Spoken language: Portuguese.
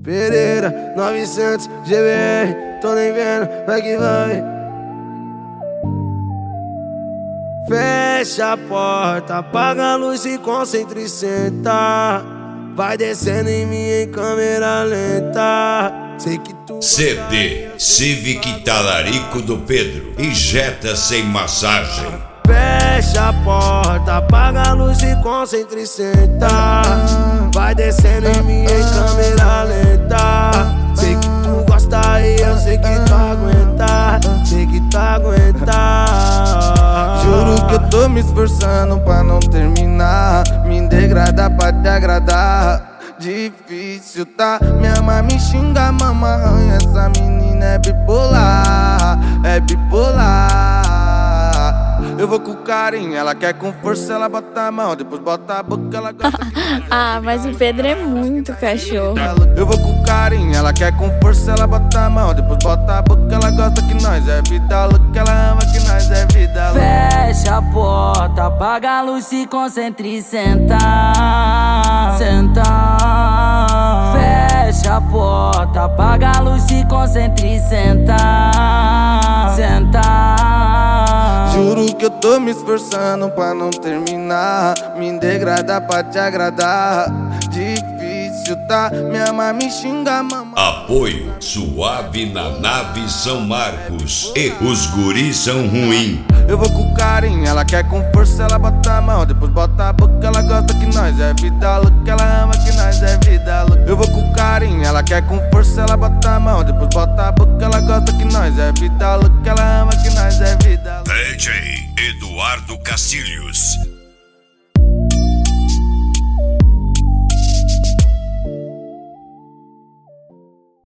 Pereira, 900 GBR, tô nem vendo, vai que vai. Fecha a porta, apaga a luz e concentra e senta. Vai descendo em mim em câmera lenta. Sei que tu CD Civic Talarico do Pedro. Injeta sem massagem. fecha a porta, apaga a luz e concentra e senta. Vai descendo em mim em câmera lenta. Sei que tu gosta e eu sei que tu aguenta. Sei que tu aguenta. Juro que eu tô me esforçando pra não terminar. Me degradar pra te agradar. Difícil, tá? Minha mãe me xinga, mama arranha. Essa menina é bipolar, é bipolar. Eu vou com carinho, ela quer com força, ela bota a mão, depois bota a boca, ela gosta que Ah, mas o Pedro é muito cachorro. Eu vou com carinho, ela quer com força, ela bota a mão, depois bota a boca, ela gosta que nós é vida louca, ela ama que nós é vida louca. Fecha a porta, apaga a luz, se concentra e senta. Senta. Fecha a porta, apaga a luz, se concentra e senta. Senta. Juro que eu tô me esforçando pra não terminar. Me degradar pra te agradar. Difícil, tá? Minha mãe me xinga, mamãe. Apoio Suave na Nave São Marcos. E os guris são ruim. Eu vou com carinho, ela quer com força, ela bota a mão, depois bota a boca, ela gosta que nós é vida louca, ela ama que nós é vida louca. Eu vou com carinho, ela quer com força, ela bota a mão, depois bota a boca, ela gosta que nós é vida louca, ela ama que nós é vida louca. DJ Eduardo Castilhos.